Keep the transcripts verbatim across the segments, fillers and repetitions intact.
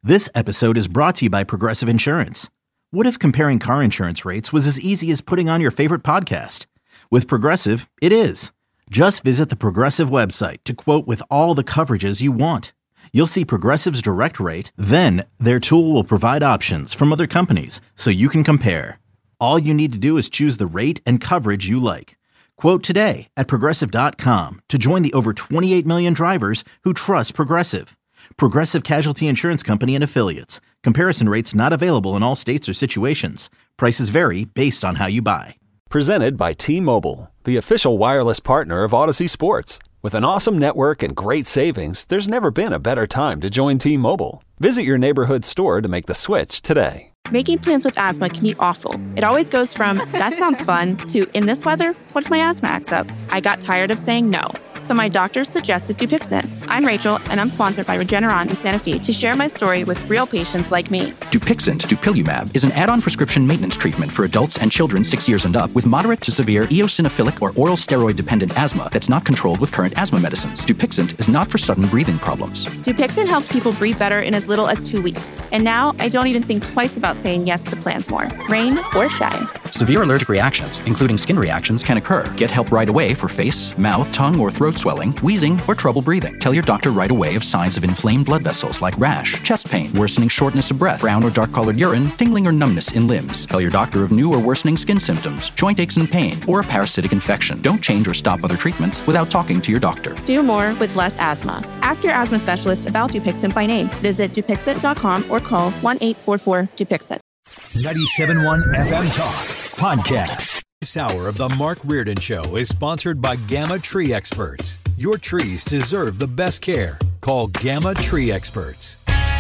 This episode is brought to you by Progressive Insurance. What if comparing car insurance rates was as easy as putting on your favorite podcast? With Progressive, it is. Just visit the Progressive website to quote with all the coverages you want. You'll see Progressive's direct rate, then their tool will provide options from other companies so you can compare. All you need to do is choose the rate and coverage you like. Quote today at progressive dot com to join the over twenty-eight million drivers who trust Progressive. Progressive Casualty Insurance Company and Affiliates. Comparison rates not available in all states or situations. Prices vary based on how you buy. Presented by T-Mobile, the official wireless partner of Odyssey Sports. With an awesome network and great savings, there's never been a better time to join T-Mobile. Visit your neighborhood store to make the switch today. Making plans with asthma can be awful. It always goes from, that sounds fun, to, in this weather, what if my asthma acts up? I got tired of saying no, so my doctor suggested Dupixent. I'm Rachel, and I'm sponsored by Regeneron in Santa Fe to share my story with real patients like me. Dupixent, dupilumab, is an add-on prescription maintenance treatment for adults and children six years and up with moderate to severe eosinophilic or oral steroid-dependent asthma that's not controlled with current asthma medicines. Dupixent is not for sudden breathing problems. Dupixent helps people breathe better in as little as two weeks. And now, I don't even think twice about saying yes to plans more, rain or shine. Severe allergic reactions, including skin reactions, can occur. Get help right away for face, mouth, tongue, or throat swelling, wheezing, or trouble breathing. Tell your doctor right away of signs of inflamed blood vessels like rash, chest pain, worsening shortness of breath, brown or dark-colored urine, tingling or numbness in limbs. Tell your doctor of new or worsening skin symptoms, joint aches and pain, or a parasitic infection. Don't change or stop other treatments without talking to your doctor. Do more with less asthma. Ask your asthma specialist about Dupixent by name. Visit Dupixent dot com or call one eight four four Dupixent. ninety-seven point one F M Talk Podcast. This hour of the Mark Reardon Show is sponsored by Gamma Tree Experts. Your trees deserve the best care. Call Gamma Tree Experts.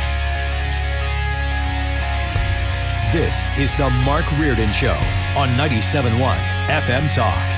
This is the Mark Reardon Show on ninety-seven point one F M Talk.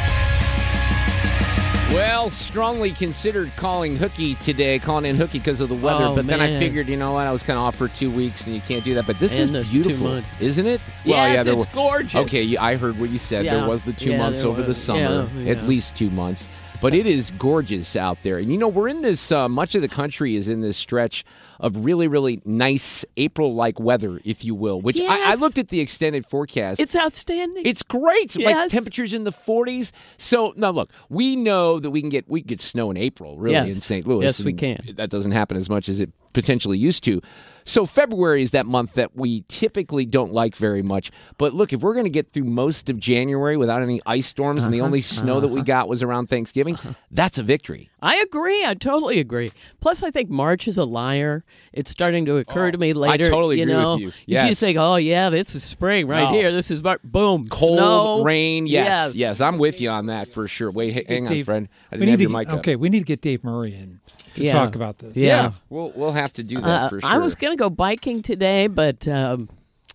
Well, strongly considered calling hooky today, calling in hooky because of the weather. Oh, but man. then I figured, you know what, I was kind of off for two weeks and you can't do that. But this And the is two beautiful, months. isn't it? Yes, there it's were- gorgeous. Okay, you- I heard what you said. Yeah. There was the two Yeah, months there over the was. summer, Yeah, at yeah. least two months. But it is gorgeous out there. And, you know, we're in this, uh, much of the country is in this stretch of really, really nice April-like weather, if you will, which I, I Yes. looked at the extended forecast. It's outstanding. It's great. Like Yes. temperatures in the forties. So now look, we know that we can get we can get snow in April, really, Yes. in Saint Louis. Yes, we and can. That doesn't happen as much as it potentially used to. So February is that month that we typically don't like very much. But look, if we're going to get through most of January without any ice storms and the only snow that we got was around Thanksgiving, that's a victory. I agree. I totally agree. Plus, I think March is a liar. It's starting to occur to me later. totally you agree with know? you. You Yes. just think, oh, yeah, this is spring right No. here. This is Mar- boom. Cold, snow. rain, yes, Yes. yes, I'm with you on that for sure. Wait, h- hang on, Dave, friend. I we didn't need have to your get, mic up. okay, we need to get Dave Murray in to Yeah. talk about this. Yeah. We'll we'll have to do that Uh, for sure. I was going to go biking today, but um,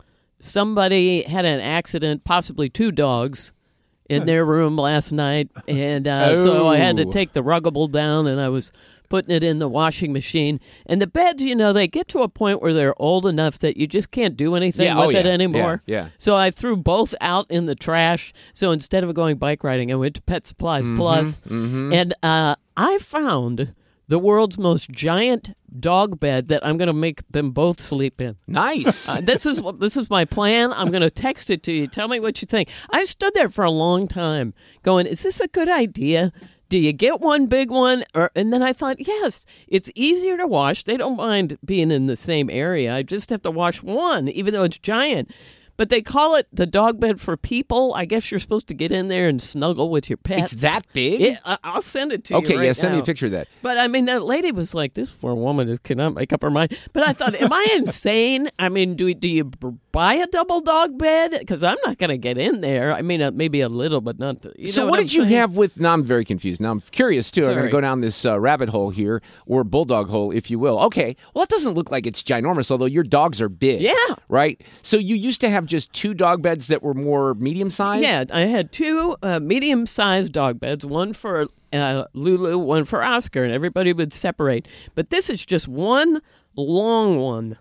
somebody had an accident, possibly two dogs, in their room last night. And uh, so I had to Oh. take the ruggable down, and I was putting it in the washing machine. And the beds, you know, they get to a point where they're old enough that you just can't do anything Yeah, oh with it yeah, anymore. yeah, yeah. So I threw both out in the trash. So instead of going bike riding, I went to Pet Supplies Mm-hmm, Plus. And uh, I found the world's most giant dog bed that I'm going to make them both sleep in. Nice. Uh, this is what this is my plan. I'm going to text it to you. Tell me what you think. I stood there for a long time going, is this a good idea? Do you get one big one? Or and then I thought, yes, it's easier to wash. They don't mind being in the same area. I just have to wash one, even though it's giant. But they call it the dog bed for people. I guess you're supposed to get in there and snuggle with your pets. It's that big? It, I- I'll send it to you Okay, right yeah, send me now. a picture of that. But I mean, that lady was like, "This poor woman just cannot make up her mind." But I thought, "Am I insane? I mean, do do you b- buy a double dog bed? Because I'm not going to get in there. I mean, uh, maybe a little, but not." The, you So know what I'm did you saying? have with? Now I'm very confused. Now I'm curious too. I'm going to Sorry. go down this uh, rabbit hole here, or bulldog hole, if you will. Okay, well it doesn't look like it's ginormous, although your dogs are big. Yeah. Right. So you used to have just two dog beds that were more medium sized. Yeah, I had two uh, medium-sized dog beds, one for uh, Lulu, one for Oscar, and everybody would separate. But this is just one long one.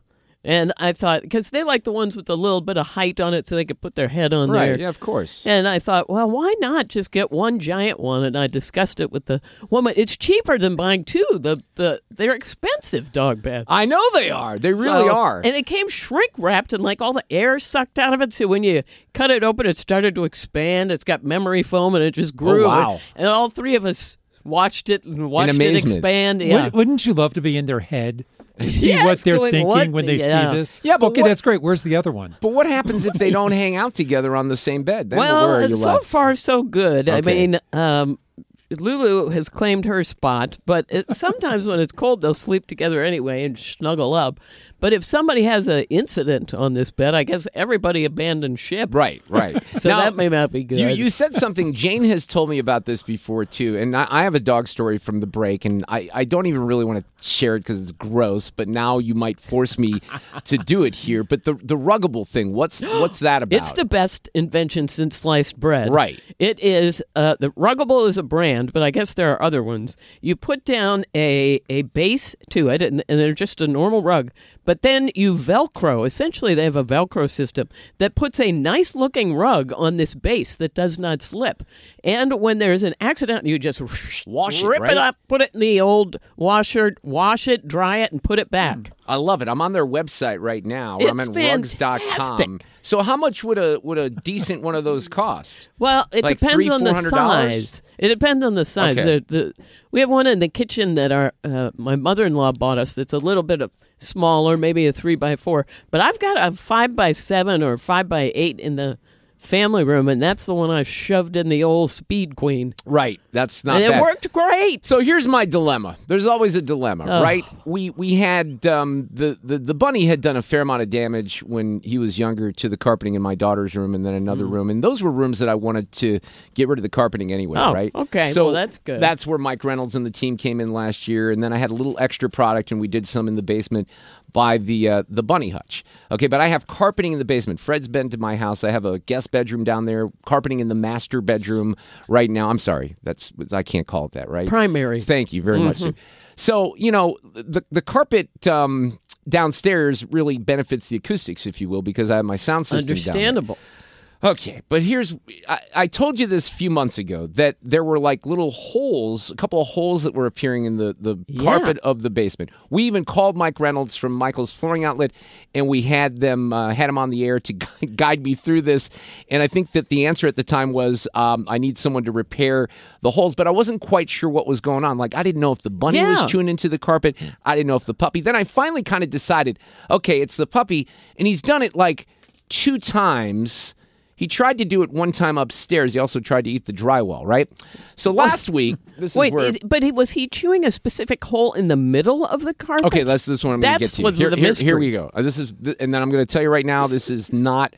And I thought, because they like the ones with a little bit of height on it so they could put their head on there. Right, yeah, of course. And I thought, well, why not just get one giant one? And I discussed it with the woman. It's cheaper than buying two. The, the They're expensive dog beds. I know they are. They really So- are. And it came shrink wrapped and like all the air sucked out of it. So when you cut it open, it started to expand. It's got memory foam and it just grew. Oh, wow. And, and all three of us watched it and watched it amazement. expand. Yeah. Wouldn't, wouldn't you love to be in their head to see Yes, what they're going, thinking what when they the- yeah. see this? Yeah, but okay, what- that's great. Where's the other one? But what happens if they don't hang out together on the same bed? Then where are Well, you so left? far so good. I Okay. mean, um, Lulu has claimed her spot, but it, sometimes when it's cold, they'll sleep together anyway and snuggle up. But if somebody has an incident on this bed, I guess everybody abandoned ship. Right, right. So Now, that may not be good. You, you said something. Jane has told me about this before, too. And I, I have a dog story from the break, and I, I don't even really want to share it because it's gross, but now you might force me to do it here. But the the Ruggable thing, what's what's that about? It's the best invention since sliced bread. Right. It is, uh, the Ruggable is a brand, but I guess there are other ones. You put down a, a base to it, and, and they're just a normal rug. But then you Velcro. Essentially, they have a Velcro system that puts a nice-looking rug on this base that does not slip. And when there's an accident, you just Wash it, rip right? it up, put it in the old washer, wash it, dry it, and put it back. I love it. I'm on their website right now. I'm It's at rugs dot com. fantastic. So how much would a would a decent one of those cost? Well, it Like depends three, on the four hundred dollars? size. It depends on the size. Okay. The, the, we have one in the kitchen that our uh, my mother-in-law bought us. That's a little bit of smaller, maybe a three by four. But I've got a five by seven or five by eight in the family room, and that's the one I shoved in the old Speed Queen, Right. That's not and it bad. worked great. So here's my dilemma. There's always a dilemma, Ugh. right? We we had um, the, the the bunny had done a fair amount of damage when he was younger to the carpeting in my daughter's room and then another Mm. room, and those were rooms that I wanted to get rid of the carpeting anyway, Oh, right? okay. So Well, that's good. That's where Mike Reynolds and the team came in last year, and then I had a little extra product, and we did some in the basement by the uh, the bunny hutch. Okay, but I have carpeting in the basement. Fred's been to my house. I have a guest bedroom down there, carpeting in the master bedroom right now. I'm sorry, that's I can't call it that, right? Primary. Thank you very much. Mm-hmm. Sue. So, you know, the the carpet um, downstairs really benefits the acoustics, if you will, because I have my sound system down there. Understandable. Okay, but here's I, I told you this a few months ago that there were like little holes, a couple of holes that were appearing in the, the Yeah. carpet of the basement. We even called Mike Reynolds from Michael's Flooring Outlet, and we had them uh, had him on the air to gu- guide me through this. And I think that the answer at the time was um, I need someone to repair the holes, but I wasn't quite sure what was going on. Like I didn't know if the bunny Yeah. was chewing into the carpet. I didn't know if the puppy. Then I finally kind of decided, okay, it's the puppy, and he's done it like two times. He tried to do it one time upstairs. He also tried to eat the drywall, right? So last week, this Wait, is where... is, but he, was he chewing a specific hole in the middle of the carpet? Okay, that's this one I'm going to get That's to. what's Here, the here, mystery. here we go. Uh, This is, th- and then I'm going to tell you right now, this is not...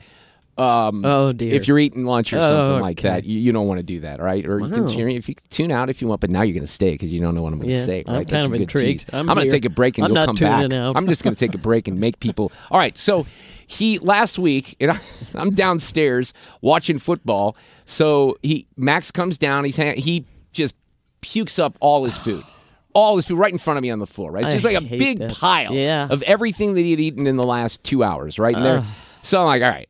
Um, Oh, dear. If you're eating lunch or Oh, something like okay. that, you, you don't want to do that, all right? Or you can Wow. tune, if you can tune out if you want, but now you're going to stay because you don't know what I'm going to Yeah, say, I'm right? kind a of good intrigued. tease. I'm going to here. take a break and I'm you'll not come tuning back. out. I'm just going to take a break and make people. All right, so he last week, and I, I'm downstairs watching football. So he Max comes down. He's hang, he just pukes up all his food. All his food right in front of me on the floor, right? It's I just like a hate big that. pile Yeah. of everything that he had eaten in the last two hours, right in there. So I'm like, all right.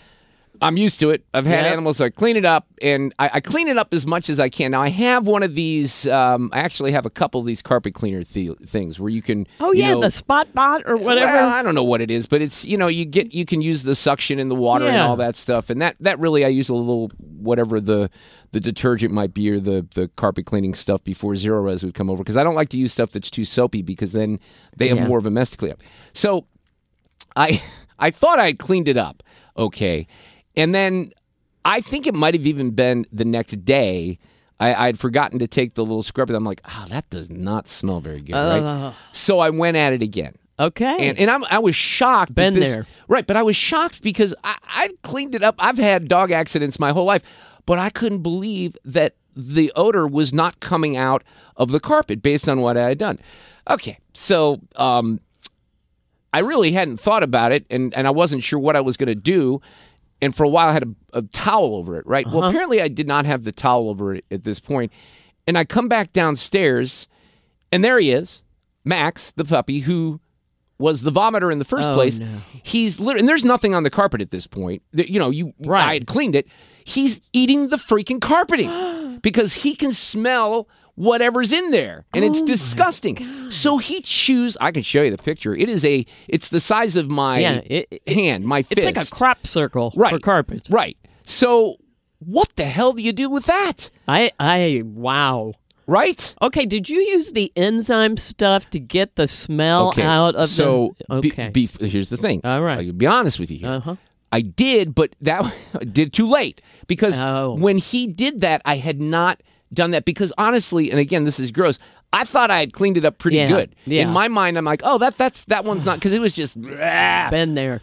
I'm used to it. I've had Yep. animals, so I clean it up, and I, I clean it up as much as I can. Now, I have one of these, um, I actually have a couple of these carpet cleaner th- things where you can... Oh, you yeah, know, the spot bot or whatever. Well, I don't know what it is, but it's, you know, you get you can use the suction in the water and Yeah. all that stuff, and that, that really, I use a little, whatever the the detergent might be or the, the carpet cleaning stuff before Zero Res would come over, because I don't like to use stuff that's too soapy, because then they have Yeah. more of a mess to clean up. So, I I thought I had cleaned it up, okay, and then... I think it might have even been the next day. I had forgotten to take the little scrubber. I'm like, ah, oh, that does not smell very good, right? Ugh. So I went at it again. Okay. And, and I'm, I was shocked. that Been this- there. Right, but I was shocked because I, I cleaned it up. I've had dog accidents my whole life, but I couldn't believe that the odor was not coming out of the carpet based on what I had done. Okay, so um, I really hadn't thought about it, and, and I wasn't sure what I was going to do. And for a while, I had a, a towel over it, right? Uh-huh. Well, apparently I did not have the towel over it at this point. And I come back downstairs, and there he is, Max, the puppy, who was the vomiter in the first Oh, place. no. He's literally, and there's nothing on the carpet at this point. That, you know, you Right. I had cleaned it. He's eating the freaking carpeting because he can smell whatever's in there, and it's Oh, disgusting. So he chews. I can show you the picture. It is a. It's the size of my Yeah, it- it- hand, my fist. It's like a crop circle right. for carpet. Right. So what the hell do you do with that? I, I, wow. Right? Okay, did you use the enzyme stuff to get the smell out of so the... be- Okay. be- here's the thing. All right. I'll be honest with you here. Uh-huh. I did, but that I did too late because Oh. when he did that, I had not done that because honestly, and again, this is gross. I thought I had cleaned it up pretty Yeah, good. yeah. In my mind, I'm like, oh, that that's that one's not because it was just. Blah. Been there.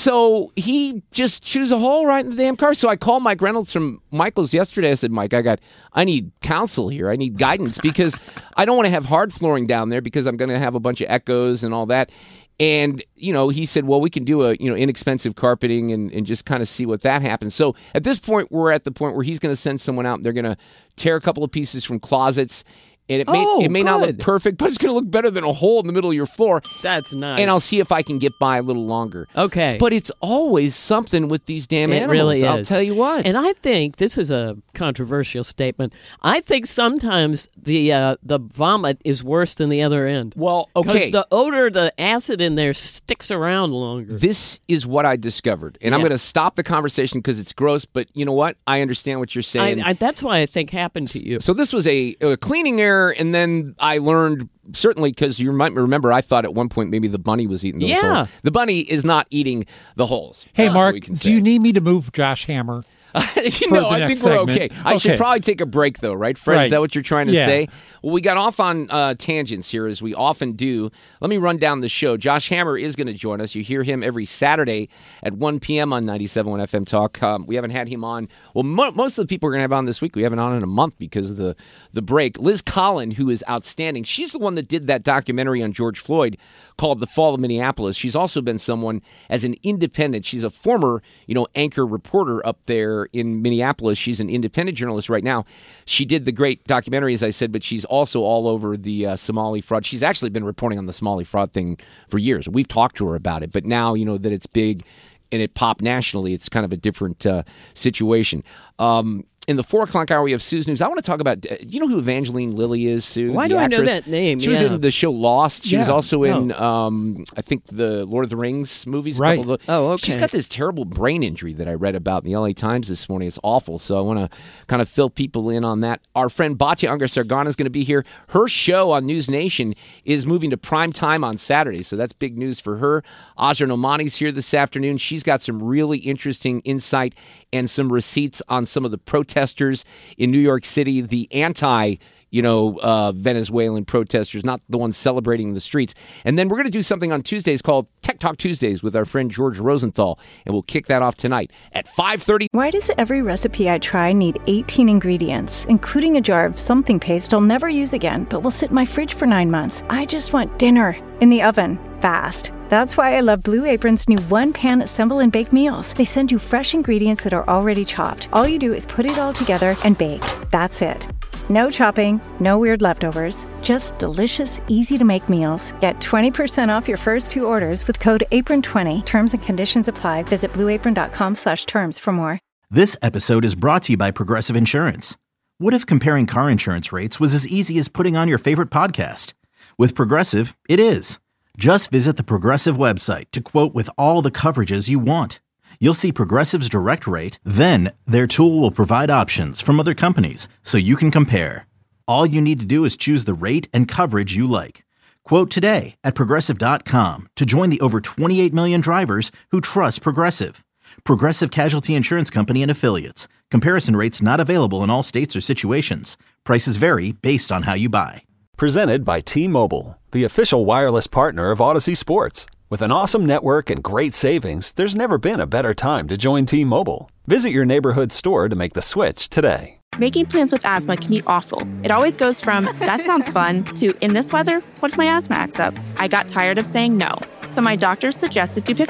So he just chews a hole right in the damn car. So I called Mike Reynolds from Michael's yesterday. I said, Mike, I got, I need counsel here. I need guidance because I don't want to have hard flooring down there because I'm going to have a bunch of echoes and all that. And, you know, he said, well, we can do a, you know, inexpensive carpeting and, and just kind of see what that happens. So at this point, we're at the point where he's going to send someone out and they're going to tear a couple of pieces from closets. And it may Oh, it may not look good. perfect, but it's going to look better than a hole in the middle of your floor. That's nice. And I'll see if I can get by a little longer. Okay. But it's always something with these damn It animals. really I'll is. tell you what. And I think this is a controversial statement. I think sometimes the uh, the vomit is worse than the other end. Well, Because okay. the odor, the acid in there sticks around longer. This is what I discovered. And I'm Yeah. going to stop the conversation because it's gross. But you know what? I understand what you're I, saying. I, that's why I think happened to you. so this was a, a cleaning error. And then I learned, certainly because you might remember, I thought at one point maybe the bunny was eating those Yeah. holes. The bunny is not eating the holes. Hey, That's what Mark, we can do say. you need me to move Josh Hammer? you for know, the I think next we're segment? okay. I should Okay. probably take a break, though, right, Fred? Is Right. that what you're trying to Yeah. say? Well, we got off on uh, tangents here, as we often do. Let me run down the show. Josh Hammer is going to join us. You hear him every Saturday at one p.m. on ninety-seven point one F M Talk. Um, we haven't had him on. Well, mo- most of the people we're going to have on this week, we haven't on in a month because of the, the break. Liz Collin, who is outstanding. She's the one that did that documentary on George Floyd called The Fall of Minneapolis. She's also been someone as an independent. She's a former, you know, anchor reporter up there in Minneapolis. She's an independent journalist right now. She did the great documentary, as I said, but she's also all over the uh, Somali fraud. She's actually been reporting on the Somali fraud thing for years. We've talked to her about it, but now, you know, that it's big and it popped nationally, it's kind of a different uh, situation. Um, in the four o'clock hour, we have Sue's News. I want to talk about, uh, you know who Evangeline Lilly is, Sue? Why the do I know actress? that name? She was Yeah. in the show Lost. She was Yeah. also in, Oh. um, I think, the Lord of the Rings movies. a Right. couple of the- Oh, okay. She's got this terrible brain injury that I read about in the L A Times this morning. It's awful. So I want to kind of fill people in on that. Our friend Batya Ungar-Sargona is going to be here. Her show on News Nation is moving to prime time on Saturday. So that's big news for her. Azra Nomani's here this afternoon. She's got some really interesting insight and some receipts on some of the protesters in New York City, the anti you know, uh, Venezuelan protesters, not the ones celebrating in the streets. And then we're going to do something on Tuesdays called Tech Talk Tuesdays with our friend George Rosenthal, and we'll kick that off tonight at five thirty. Why does every recipe I try need eighteen ingredients, including a jar of something paste I'll never use again, but will sit in my fridge for nine months? I just want dinner in the oven, fast. That's why I love Blue Apron's new one-pan assemble and bake meals. They send you fresh ingredients that are already chopped. All you do is put it all together and bake. That's it. No chopping, no weird leftovers, just delicious, easy-to-make meals. Get twenty percent off your first two orders with code apron twenty. Terms and conditions apply. Visit blueapron.com slash terms for more. This episode is brought to you by Progressive Insurance. What if comparing car insurance rates was as easy as putting on your favorite podcast? With Progressive, it is. Just visit the Progressive website to quote with all the coverages you want. You'll see Progressive's direct rate, then their tool will provide options from other companies so you can compare. All you need to do is choose the rate and coverage you like. Quote today at Progressive dot com to join the over twenty-eight million drivers who trust Progressive. Progressive Casualty Insurance Company and Affiliates. Comparison rates not available in all states or situations. Prices vary based on how you buy. Presented by T-Mobile, the official wireless partner of Odyssey Sports. With an awesome network and great savings, there's never been a better time to join T-Mobile. Visit your neighborhood store to make the switch today. Making plans with asthma can be awful. It always goes from, that sounds fun, to, in this weather, what if my asthma acts up? I got tired of saying no. So my doctor suggested Dupixent.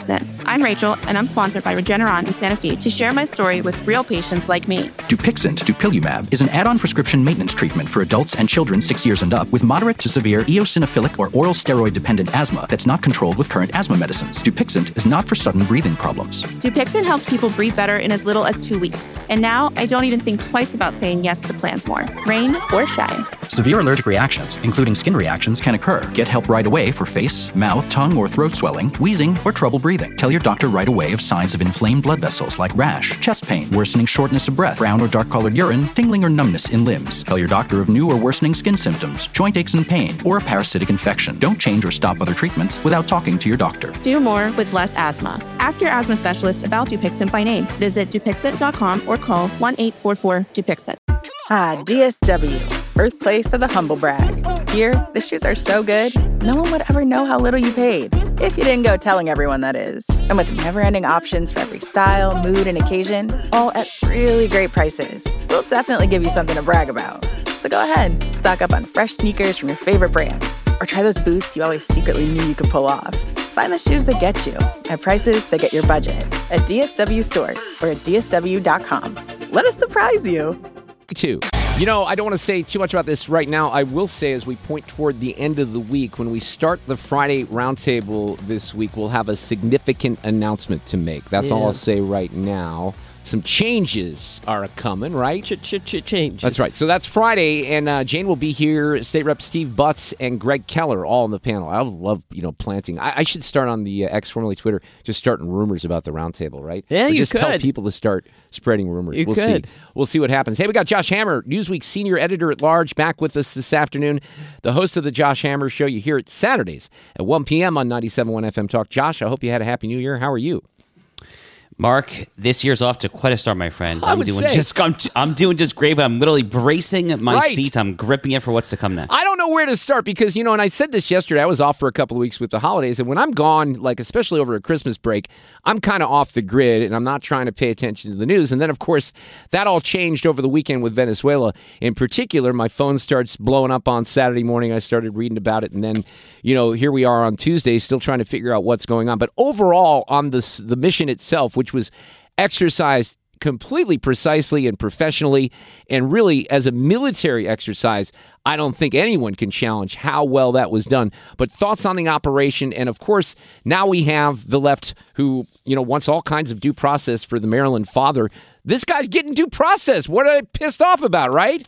I'm Rachel, and I'm sponsored by Regeneron in Santa Fe to share my story with real patients like me. Dupixent, dupilumab, is an add-on prescription maintenance treatment for adults and children six years and up with moderate to severe eosinophilic or oral steroid-dependent asthma that's not controlled with current asthma medicines. Dupixent is not for sudden breathing problems. Dupixent helps people breathe better in as little as two weeks. And now I don't even think twice about saying yes to plans more, rain or shine. Severe allergic reactions, including skin reactions, can occur. Get help right away for face, mouth, tongue, or throat swelling, wheezing, or trouble breathing. Tell your doctor right away of signs of inflamed blood vessels like rash, chest pain, worsening shortness of breath, brown or dark-colored urine, tingling or numbness in limbs. Tell your doctor of new or worsening skin symptoms, joint aches and pain, or a parasitic infection. Don't change or stop other treatments without talking to your doctor. Do more with less asthma. Ask your asthma specialist about Dupixent by name. Visit Dupixent dot com or call one eight four four Dupixent. Ah, D S W, birthplace of the humble brag. Here, the shoes are so good, no one would ever know how little you paid. If you didn't go telling everyone, that is. And with never-ending options for every style, mood, and occasion, all at really great prices, we'll definitely give you something to brag about. So go ahead, stock up on fresh sneakers from your favorite brands, or try those boots you always secretly knew you could pull off. Find the shoes that get you at prices that get your budget at D S W stores or at D S W dot com. Let us surprise you. Too. You know, I don't want to say too much about this right now. I will say as we point toward the end of the week, when we start the Friday roundtable this week, we'll have a significant announcement to make. That's yeah. all I'll say right now. Some changes are coming, right? Ch-ch-ch-changes. That's right. So that's Friday, and uh, Jane will be here. State Rep Steve Butts and Greg Keller all on the panel. I love, you know, planting. I, I should start on the uh, X, formerly Twitter, just starting rumors about the roundtable, right? Yeah, or you just could. tell people to start spreading rumors. You we'll could. see. We'll see what happens. Hey, we got Josh Hammer, Newsweek senior editor at large, back with us this afternoon. The host of the Josh Hammer Show. You hear it Saturdays at one p.m. on ninety-seven point one F M Talk. Josh, I hope you had a happy New Year. How are you? Mark, this year's off to quite a start, my friend. I I'm would doing say. just I'm, I'm doing just great, but I'm literally bracing my Right. seat. I'm gripping it for what's to come next. I don't know where to start because, you know, and I said this yesterday, I was off for a couple of weeks with the holidays, and when I'm gone, like especially over a Christmas break, I'm kind of off the grid, and I'm not trying to pay attention to the news. And then, of course, that all changed over the weekend with Venezuela. In particular, my phone starts blowing up on Saturday morning. I started reading about it, and then, you know, here we are on Tuesday still trying to figure out what's going on. But overall, on this, the mission itself, which was exercised completely precisely and professionally, and really as a military exercise, I don't think anyone can challenge how well that was done. But thoughts on the operation, and of course, now we have the left who, you know, wants all kinds of due process for the Maryland father. This guy's getting due process. What are they pissed off about, right?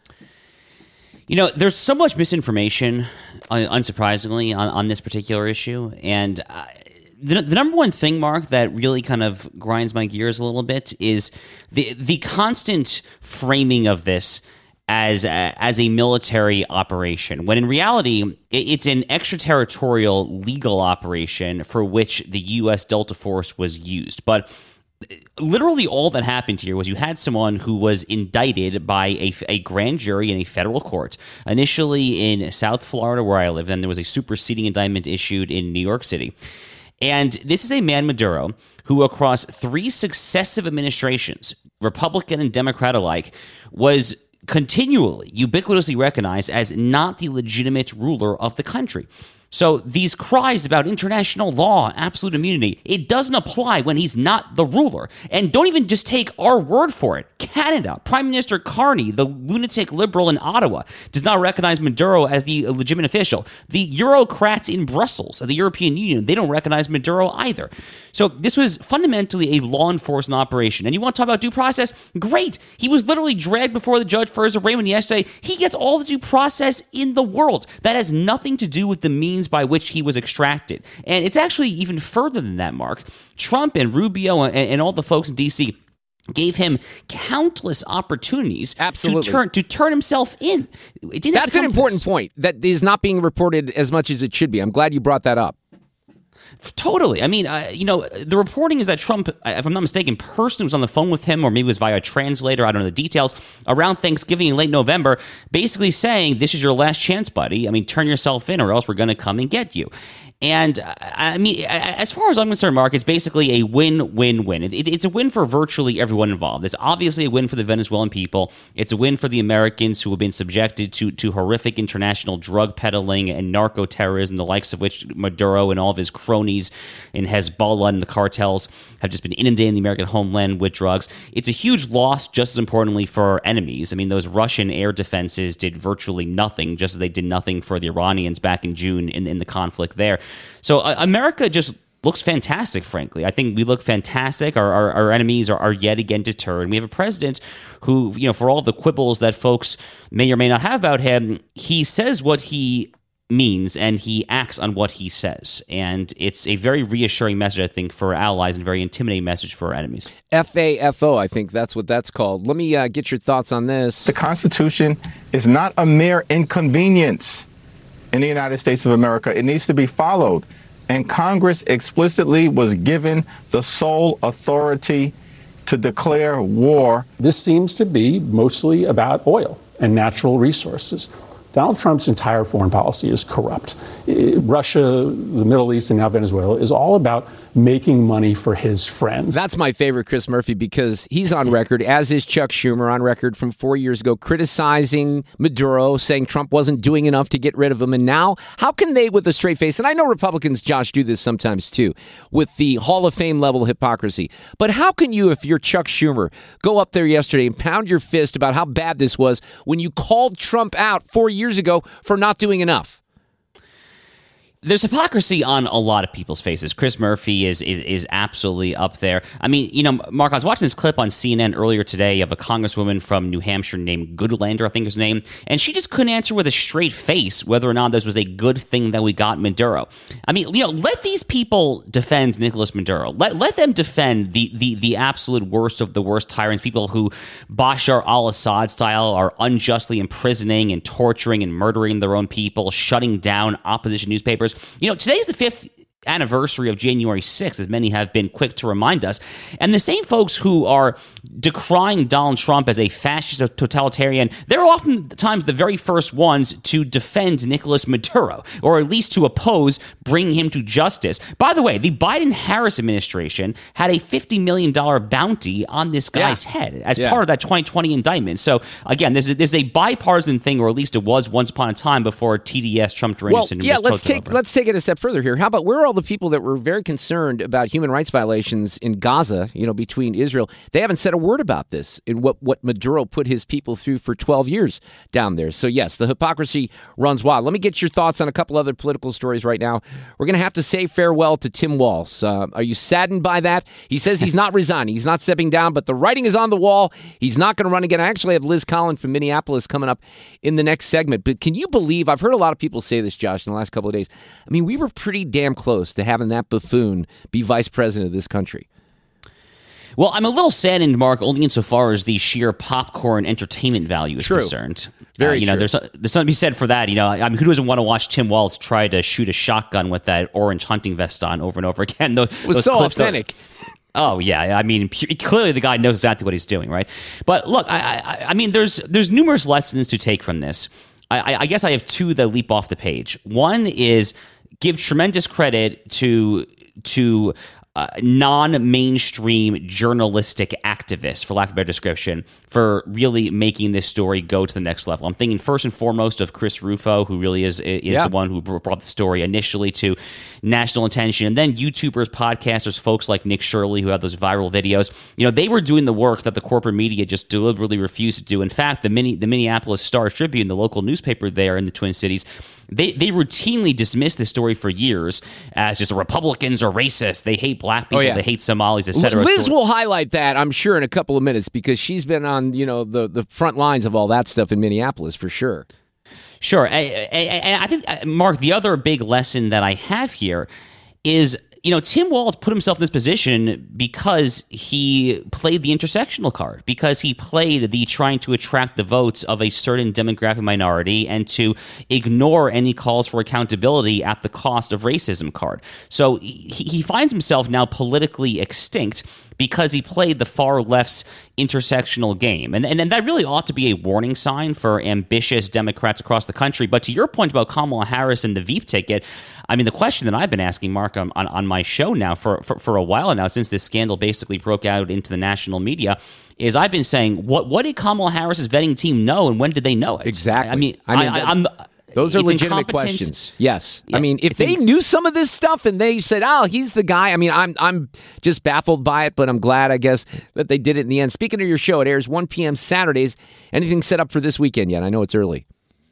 You know, there's so much misinformation, uh, unsurprisingly, on, on this particular issue, and uh, The, the number one thing, Mark, that really kind of grinds my gears a little bit is the the constant framing of this as a, as a military operation, when in reality it, it's an extraterritorial legal operation for which the U S Delta Force was used. But literally all that happened here was you had someone who was indicted by a, a grand jury in a federal court, initially in South Florida where I live, then there was a superseding indictment issued in New York City. And this is a man, Maduro, who across three successive administrations, Republican and Democrat alike, was continually, ubiquitously recognized as not the legitimate ruler of the country. So these cries about international law, absolute immunity, it doesn't apply when he's not the ruler. And don't even just take our word for it. Canada, Prime Minister Carney, the lunatic liberal in Ottawa, does not recognize Maduro as the legitimate official. The Eurocrats in Brussels of the European Union, they don't recognize Maduro either. So this was fundamentally a law enforcement operation. And you want to talk about due process? Great. He was literally dragged before the judge for his arraignment yesterday. He gets all the due process in the world. That has nothing to do with the means by which he was extracted. And it's actually even further than that, Mark. Trump and Rubio and, and all the folks in D C gave him countless opportunities Absolutely. to turn to turn himself in. It didn't That's an important point that is not being reported as much as it should be. I'm glad you brought that up. Totally. I mean, uh, you know, the reporting is that Trump, if I'm not mistaken, personally was on the phone with him, or maybe it was via a translator, I don't know the details, around Thanksgiving in late November, basically saying, this is your last chance, buddy. I mean, turn yourself in or else we're going to come and get you. And uh, I mean, as far as I'm concerned, Mark, it's basically a win-win-win. It, it, it's a win for virtually everyone involved. It's obviously a win for the Venezuelan people. It's a win for the Americans who have been subjected to, to horrific international drug peddling and narco-terrorism, the likes of which Maduro and all of his cronies in Hezbollah and the cartels have just been inundating the American homeland with drugs. It's a huge loss, just as importantly, for our enemies. I mean, those Russian air defenses did virtually nothing, just as they did nothing for the Iranians back in June in, in the conflict there. So uh, America just looks fantastic, frankly. I think we look fantastic. Our our, our enemies are, are yet again deterred. We have a president who, you know, for all the quibbles that folks may or may not have about him, he says what he means and he acts on what he says. And it's a very reassuring message, I think, for our allies and a very intimidating message for our enemies. F A F O, I think that's what that's called. Let me uh, get your thoughts on this. The Constitution is not a mere inconvenience in the United States of America. It needs to be followed. And Congress explicitly was given the sole authority to declare war. This seems to be mostly about oil and natural resources. Donald Trump's entire foreign policy is corrupt. Russia, the Middle East, and now Venezuela is all about making money for his friends. That's my favorite, Chris Murphy, because he's on record, as is Chuck Schumer, on record from four years ago, criticizing Maduro, saying Trump wasn't doing enough to get rid of him. And now, how can they, with a straight face, and I know Republicans, Josh, do this sometimes too, with the Hall of Fame level hypocrisy, but how can you, if you're Chuck Schumer, go up there yesterday and pound your fist about how bad this was when you called Trump out four years years ago for not doing enough? There's hypocrisy on a lot of people's faces. Chris Murphy is, is is absolutely up there. I mean, you know, Mark, I was watching this clip on C N N earlier today of a congresswoman from New Hampshire named Goodlander, I think his name, and she just couldn't answer with a straight face whether or not this was a good thing that we got Maduro. I mean, you know, let these people defend Nicolas Maduro. Let let them defend the the the absolute worst of the worst tyrants, people who Bashar al-Assad style are unjustly imprisoning and torturing and murdering their own people, shutting down opposition newspapers. You know, today's the fifth anniversary of January sixth, as many have been quick to remind us. And the same folks who are decrying Donald Trump as a fascist or totalitarian, they're oftentimes the very first ones to defend Nicolas Maduro, or at least to oppose bringing him to justice. By the way, the Biden-Harris administration had a fifty million dollars bounty on this guy's yeah. head as yeah. part of that twenty twenty indictment. So, again, this is, this is a bipartisan thing, or at least it was once upon a time before T D S trumped well, and yeah, was let's take over. let's take it a step further here. How about we're all the people that were very concerned about human rights violations in Gaza, you know, between Israel. They haven't said a word about this in what, what Maduro put his people through for twelve years down there. So, yes, the hypocrisy runs wild. Let me get your thoughts on a couple other political stories right now. We're going to have to say farewell to Tim Walz. Uh, are you saddened by that? He says he's not resigning. He's not stepping down, but the writing is on the wall. He's not going to run again. I actually have Liz Collins from Minneapolis coming up in the next segment. But can you believe, I've heard a lot of people say this, Josh, in the last couple of days. I mean, we were pretty damn close to having that buffoon be vice president of this country. Well, I'm a little saddened, Mark, only insofar as the sheer popcorn entertainment value is true. concerned. Very uh, you know, true. There's, there's something to be said for that. You know, I mean, who doesn't want to watch Tim Walz try to shoot a shotgun with that orange hunting vest on over and over again? Those, it was those so clips authentic. That, oh, yeah. I mean, clearly the guy knows exactly what he's doing, right? But look, I, I, I mean, there's there's numerous lessons to take from this. I, I guess I have two that leap off the page. One is give tremendous credit to to uh, non-mainstream journalistic activists, for lack of a better description, for really making this story go to the next level. I'm thinking first and foremost of Chris Rufo, who really is is yeah. the one who brought the story initially to national attention, and then YouTubers, podcasters, folks like Nick Shirley, who have those viral videos. You know, they were doing the work that the corporate media just deliberately refused to do. In fact, the mini, the Minneapolis Star Tribune, the local newspaper there in the Twin Cities, They they routinely dismissed the story for years as just Republicans are racist. They hate black people. Oh, yeah. They hate Somalis, et cetera. Liz will highlight that, I'm sure, in a couple of minutes because she's been on, you know, the, the front lines of all that stuff in Minneapolis for sure. Sure. And I, I, I think, Mark, the other big lesson that I have here is you know, Tim Walz put himself in this position because he played the intersectional card, because he played the trying to attract the votes of a certain demographic minority and to ignore any calls for accountability at the cost of racism card. So he, he finds himself now politically extinct because he played the far left's intersectional game. And, and, and that really ought to be a warning sign for ambitious Democrats across the country. But to your point about Kamala Harris and the Veep ticket, I mean, the question that I've been asking, Mark, on, on, on my show now for, for, for a while now, since this scandal basically broke out into the national media, is I've been saying, what what did Kamala Harris's vetting team know, and when did they know it? Exactly. I mean, I mean, I, that, I'm... Those are it's legitimate questions. Yes. Yeah, I mean, if they in- knew some of this stuff and they said, oh, he's the guy. I mean, I'm I'm just baffled by it, but I'm glad, I guess, that they did it in the end. Speaking of your show, it airs one p.m. Saturdays. Anything set up for this weekend yet? I know it's early.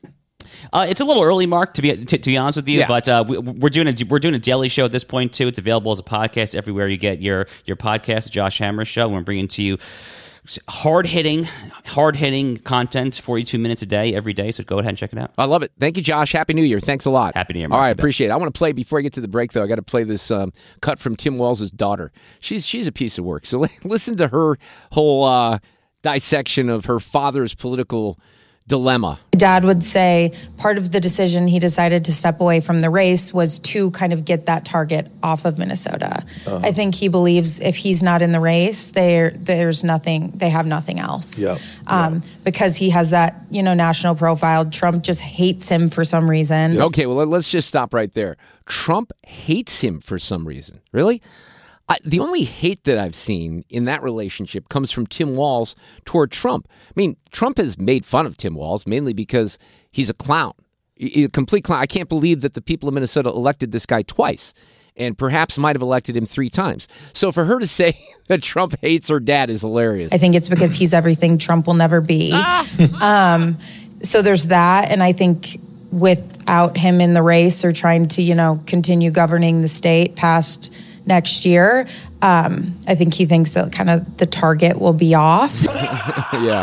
Uh, it's a little early, Mark, to be to, to be honest with you. Yeah. But uh, we, we're doing a we're doing a daily show at this point too. It's available as a podcast everywhere you get your your podcast, the Josh Hammer Show. We're bringing to you hard-hitting, hard-hitting content, forty-two minutes a day, every day. So go ahead and check it out. I love it. Thank you, Josh. Happy New Year. Thanks a lot. Happy New Year, Mark. All right, appreciate it. I want to play, before I get to the break, though, I got to play this um, cut from Tim Walz's daughter. She's she's a piece of work. So listen to her whole uh, dissection of her father's political dilemma. Dad would say part of the decision he decided to step away from the race was to kind of get that target off of Minnesota. Uh-huh. I think he believes if he's not in the race, there there's nothing, they have nothing else. Yep. Um, yep. Because he has that, you know, national profile. Trump just hates him for some reason. Yep. Okay, well, let's just stop right there. Trump hates him for some reason. Really? I, the only hate that I've seen in that relationship comes from Tim Walz toward Trump. I mean, Trump has made fun of Tim Walz mainly because he's a clown, a complete clown. I can't believe that the people of Minnesota elected this guy twice and perhaps might have elected him three times. So for her to say that Trump hates her dad is hilarious. I think it's because he's everything Trump will never be. um, so there's that. And I think without him in the race or trying to, you know, continue governing the state past next year, um, I think he thinks that kind of the target will be off. Yeah.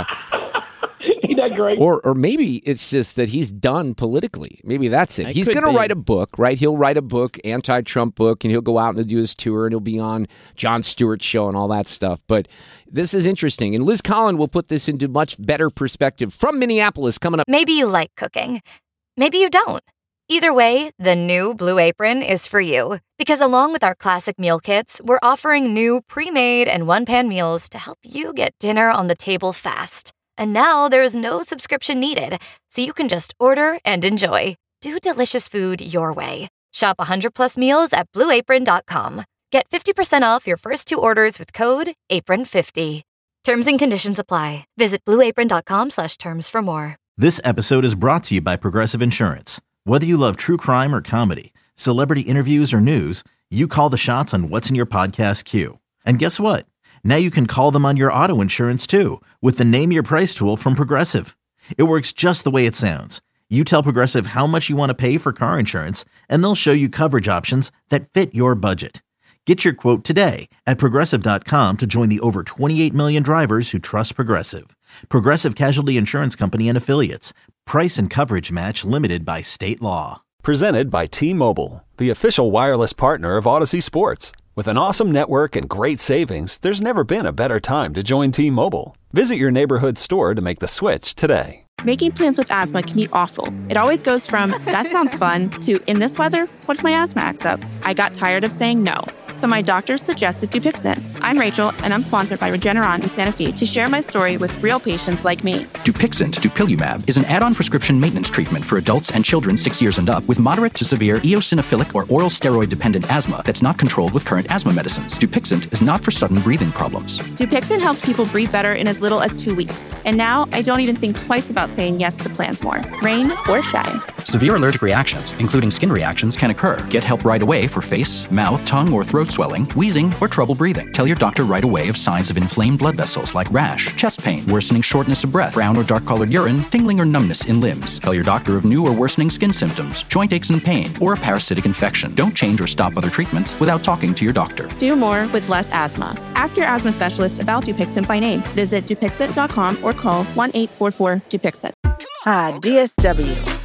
Ain't that great? Or or maybe it's just that he's done politically. Maybe that's it. That He's could going to be. write a book, right? He'll write a book, anti-Trump book, and he'll go out and do his tour, and he'll be on Jon Stewart's show and all that stuff. But this is interesting. And Liz Collin will put this into much better perspective from Minneapolis coming up. Maybe you like cooking. Maybe you don't. Either way, the new Blue Apron is for you. Because along with our classic meal kits, we're offering new pre-made and one-pan meals to help you get dinner on the table fast. And now there's no subscription needed, so you can just order and enjoy. Do delicious food your way. Shop one hundred plus meals at blue apron dot com. Get fifty percent off your first two orders with code apron fifty. Terms and conditions apply. Visit blue apron dot com slash terms for more. This episode is brought to you by Progressive Insurance. Whether you love true crime or comedy, celebrity interviews or news, you call the shots on what's in your podcast queue. And guess what? Now you can call them on your auto insurance too with the Name Your Price tool from Progressive. It works just the way it sounds. You tell Progressive how much you want to pay for car insurance, and they'll show you coverage options that fit your budget. Get your quote today at progressive dot com to join the over twenty-eight million drivers who trust Progressive. Progressive Casualty Insurance Company and Affiliates. Price and coverage match limited by state law. Presented by T-Mobile, the official wireless partner of Odyssey Sports. With an awesome network and great savings, there's never been a better time to join T-Mobile. Visit your neighborhood store to make the switch today. Making plans with asthma can be awful. It always goes from, that sounds fun, to, in this weather, what if my asthma acts up? I got tired of saying no, so my doctor suggested Dupixent. I'm Rachel, and I'm sponsored by Regeneron in Santa Fe to share my story with real patients like me. Dupixent, dupilumab, is an add-on prescription maintenance treatment for adults and children six years and up with moderate to severe eosinophilic or oral steroid-dependent asthma that's not controlled with current asthma medicines. Dupixent is not for sudden breathing problems. Dupixent helps people breathe better in as little as two weeks. And now I don't even think twice about saying yes to plans more, rain or shine. Severe allergic reactions, including skin reactions, can occur. Get help right away for face, mouth, tongue, or throat swelling, wheezing, or trouble breathing. Tell your doctor right away of signs of inflamed blood vessels like rash, chest pain, worsening shortness of breath, brown or dark-colored urine, tingling or numbness in limbs. Tell your doctor of new or worsening skin symptoms, joint aches and pain, or a parasitic infection. Don't change or stop other treatments without talking to your doctor. Do more with less asthma. Ask your asthma specialist about Dupixent by name. Visit Dupixent dot com or call one eight four four Dupixent. Ah, D S W.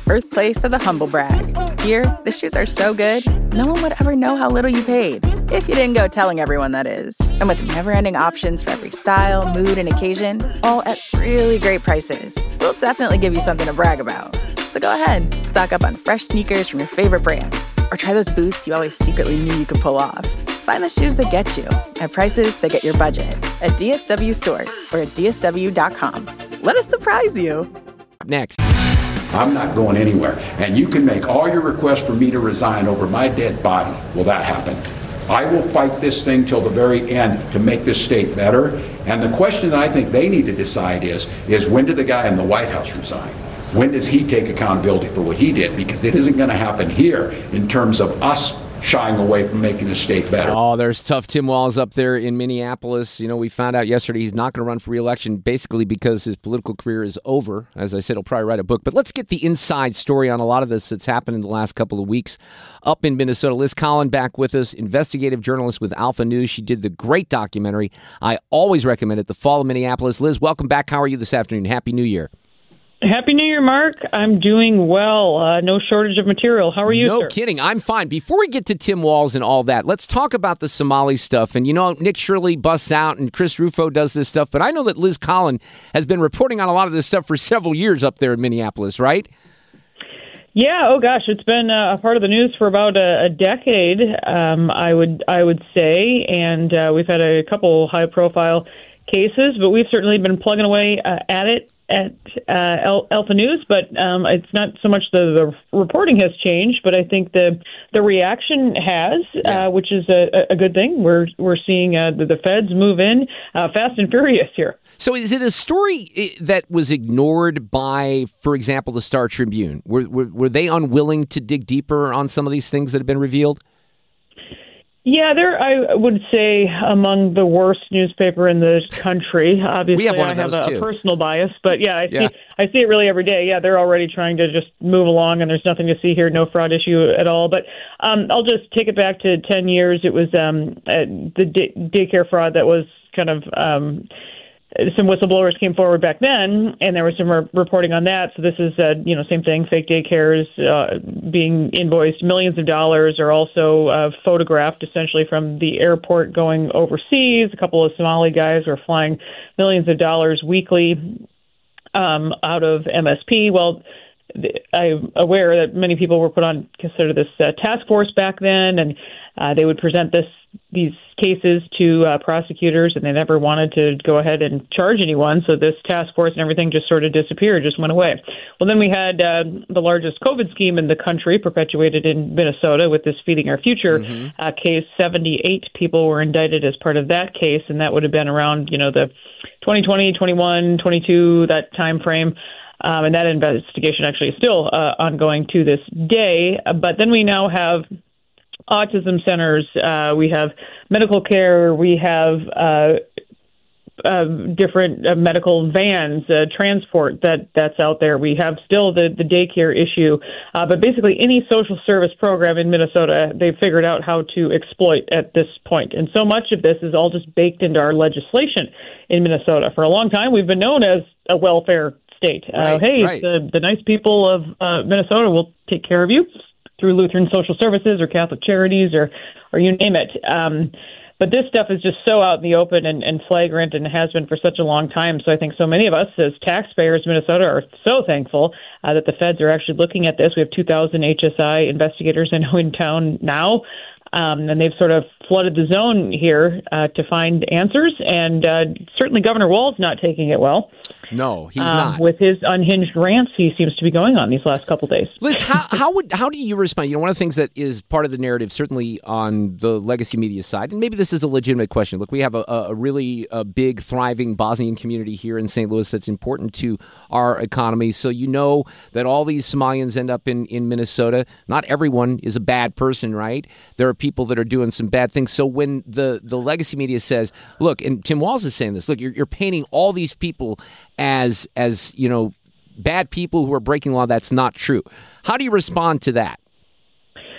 birthplace of the humble brag. Here, the shoes are so good, no one would ever know how little you paid. If you didn't go telling everyone, that is. And with never-ending options for every style, mood, and occasion, all at really great prices, we'll definitely give you something to brag about. So go ahead, stock up on fresh sneakers from your favorite brands, or try those boots you always secretly knew you could pull off. Find the shoes that get you at prices that get your budget at D S W stores or at D S W dot com. Let us surprise you. Next. I'm not going anywhere. And you can make all your requests for me to resign over my dead body. Will that happen? I will fight this thing till the very end to make this state better. And the question that I think they need to decide is, is when did the guy in the White House resign? When does he take accountability for what he did? Because it isn't going to happen here in terms of us shying away from making the state better. Oh, there's tough Tim Walz up there in Minneapolis. You know, we found out yesterday he's not going to run for re-election basically because his political career is over. As I said, he'll probably write a book. But let's get the inside story on a lot of this that's happened in the last couple of weeks up in Minnesota. Liz Collin back with us, investigative journalist with Alpha News. She did the great documentary. I always recommend it, The Fall of Minneapolis. Liz, welcome back. How are you this afternoon? Happy New Year. Happy New Year, Mark. I'm doing well. Uh, no shortage of material. How are you, no sir? No kidding. I'm fine. Before we get to Tim Walz and all that, let's talk about the Somali stuff. And, you know, Nick Shirley busts out and Chris Rufo does this stuff. But I know that Liz Collin has been reporting on a lot of this stuff for several years up there in Minneapolis, right? Yeah. Oh, gosh. It's been uh, a part of the news for about a, a decade, um, I would I would say. And uh, we've had a couple high-profile cases, but we've certainly been plugging away uh, at it. at uh, Alpha News, but um, it's not so much the, the reporting has changed, but I think the the reaction has, yeah. uh, which is a, a good thing. We're we're seeing uh, the, the feds move in uh, fast and furious here. So is it a story that was ignored by, for example, the Star Tribune? Were, were, were they unwilling to dig deeper on some of these things that have been revealed? Yeah, they're, I would say, among the worst newspaper in the country. Obviously, we have one of I have those a, too. a personal bias, but yeah, I yeah. see I see it really every day. Yeah, they're already trying to just move along, and there's nothing to see here, no fraud issue at all. But um, I'll just take it back to ten years. It was um, uh, the day- daycare fraud that was kind of... Um, some whistleblowers came forward back then, and there was some re- reporting on that. So this is, uh, you know, same thing, fake daycares uh, being invoiced. Millions of dollars are also uh, photographed, essentially, from the airport going overseas. A couple of Somali guys were flying millions of dollars weekly um, out of M S P. Well, I'm aware that many people were put on, consider this uh, task force back then, and uh, they would present this these cases to uh, prosecutors, and they never wanted to go ahead and charge anyone. So this task force and everything just sort of disappeared, just went away. Well, then we had uh, the largest COVID scheme in the country perpetuated in Minnesota with this Feeding Our Future mm-hmm. uh, case. seventy-eight people were indicted as part of that case, and that would have been around, you know, the twenty twenty, twenty-one, twenty-two, that time frame. Um, and that investigation actually is still uh, ongoing to this day. Uh, but then we now have autism centers, uh, we have medical care, we have uh, uh, different uh, medical vans, uh, transport that, that's out there. We have still the, the daycare issue. Uh, but basically any social service program in Minnesota, they've figured out how to exploit at this point. And so much of this is all just baked into our legislation in Minnesota. For a long time, we've been known as a welfare state. Uh, right, hey, right. The, the nice people of uh, Minnesota will take care of you through Lutheran Social Services or Catholic Charities or, or you name it. Um, but this stuff is just so out in the open and, and flagrant and has been for such a long time. So I think so many of us as taxpayers in Minnesota are so thankful uh, that the feds are actually looking at this. We have two thousand H S I investigators I know in town now. Um, and they've sort of flooded the zone here uh, to find answers. And uh, certainly Governor Walz not taking it well. No, he's um, not. With his unhinged rants he seems to be going on these last couple days. Liz, how how would how do you respond? You know, one of the things that is part of the narrative, certainly on the legacy media side, and maybe this is a legitimate question. Look, we have a, a really a big, thriving Bosnian community here in Saint Louis that's important to our economy. So you know that all these Somalians end up in, in Minnesota. Not everyone is a bad person, right? There are people that are doing some bad things. So when the, the legacy media says, look, and Tim Walz is saying this, look, you're, you're painting all these people as, as you know, bad people who are breaking law. That's not true. How do you respond to that?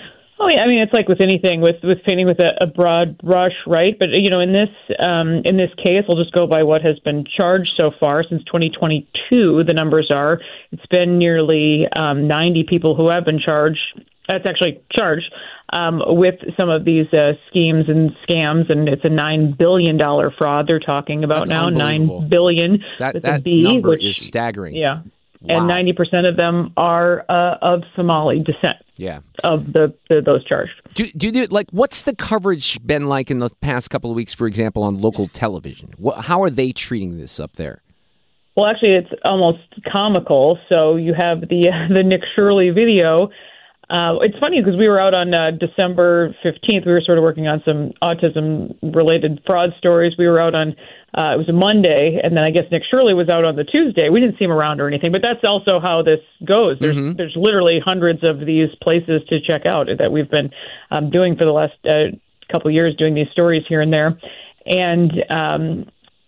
Oh, yeah. I mean, it's like with anything, with, with painting with a, a broad brush, right? But, you know, in this um, in this case, I'll just go by what has been charged so far since twenty twenty-two. The numbers are, it's been nearly um, ninety people who have been charged. That's actually charged um, with some of these uh, schemes and scams, and it's a nine billion dollars fraud they're talking about That's now. nine billion dollars That, with that a B, number which, is staggering. Yeah. Wow. And ninety percent of them are uh, of Somali descent. Yeah. Of the, the those charged. Do do they, like what's the coverage been like in the past couple of weeks, for example, on local television? What, how are they treating this up there? Well, actually, it's almost comical. So you have the the Nick Shirley video. Uh, it's funny because we were out on uh, December fifteenth. We were sort of working on some autism-related fraud stories. We were out on, uh, it was a Monday, and then I guess Nick Shirley was out on the Tuesday. We didn't see him around or anything, but that's also how this goes. There's Mm-hmm. there's literally hundreds of these places to check out that we've been um, doing for the last uh, couple of years, doing these stories here and there. And um,